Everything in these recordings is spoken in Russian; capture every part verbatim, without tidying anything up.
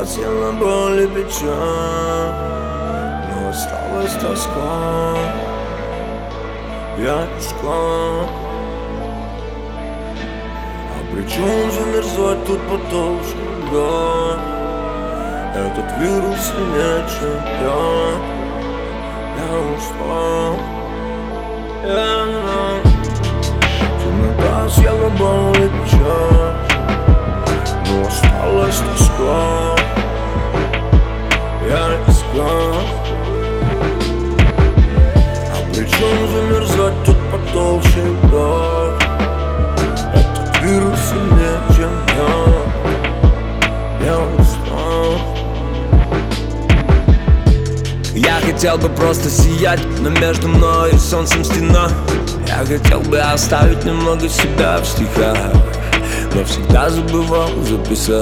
съела боль и печаль, но осталась тоска. Я искал, а при чем замерзать тут потолще, да? Этот вирус сильнее, чем я. Я устал, я темнота съела боль и печаль, но осталась тоска. Я искал, а при чем замерзать тут потолще, да? Этот вирус сильнее, чем я. Я устал. Я хотел бы просто сиять, но между мной и солнцем стена. Я хотел бы оставить немного себя в стихах, но всегда забывал записать.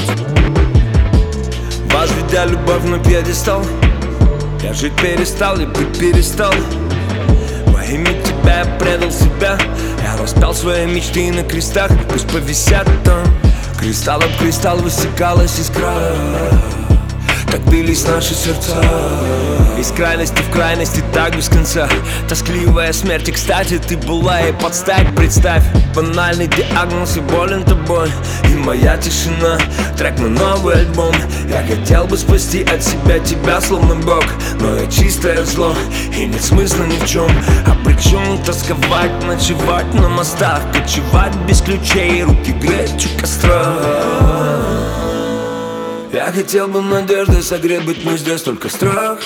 Возведя любовь на пьедестал, я жить перестал и быть перестал. Во имя тебя я предал себя. Я распял свои мечты на крестах, пусть повисят там. Кристалл об кристалл высекалась искра. Так бились наши сердца, из крайности в крайности, так без конца. Тоскливая смерть, и, кстати, ты была и подставь. Представь, банальный диагноз, и болен тобой. И моя тишина, трек на новый альбом. Я хотел бы спасти от себя тебя, словно Бог, но я чистое зло, и нет смысла ни в чем. А при чем тосковать, ночевать на мостах, кочевать без ключей, руки греть у костра. Я хотел бы надеждой согреть, быть не здесь, только страх.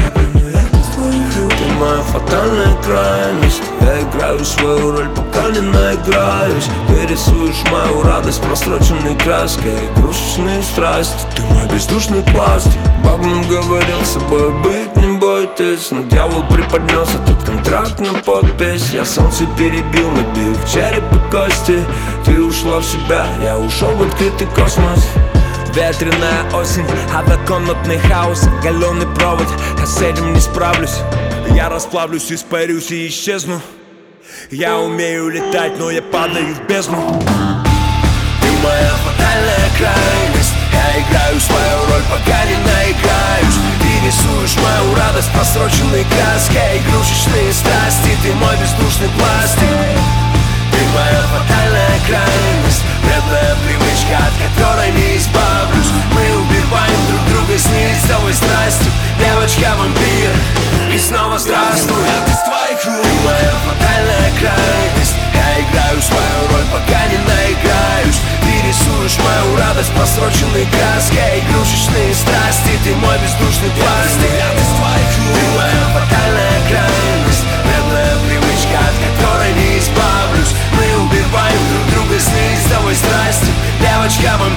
Ты моя фатальная крайность. Я играю свою роль, пока не наиграюсь. Ты рисуешь мою радость просроченной краской, игрушечные страсти. Ты мой бездушный пластик. Бог нам говорил, с собой быть не бойтесь, но дьявол преподнес этот контракт на подпись. Я солнце перебил, набил в череп и кости. Ты ушла в себя, я ушел в открытый космос. Ветреная осень, однокомнатный хаос, оголенный провод. Я с этим не справлюсь. Я расплавлюсь, испарюсь и исчезну. Я умею летать, но я падаю в бездну. Ты моя фатальная крайность. Я играю свою роль, пока не наиграюсь. Ты рисуешь мою радость просроченной краской, игрушечные страсти. Ты мой бездушный пластик. Ты моя фатальная крайность, вредная привычка, от которой не избавлюсь. Мы убиваем друг друга с неистовой страстью. Девочка-вампир, и снова здравствуй. Ты с твоих рук. Ты моя фатальная крайность. Я играю свою роль, пока не наиграюсь. Ты рисуешь мою радость просроченной краской, игрушечные страсти. Ты мой бездушный пластик. Ты с твоих рук. Ты моя фатальная крайность, вредная привычка, от которой не избавлюсь. Мы убиваем друг друга с неистовой страстью. Девочка-вампир.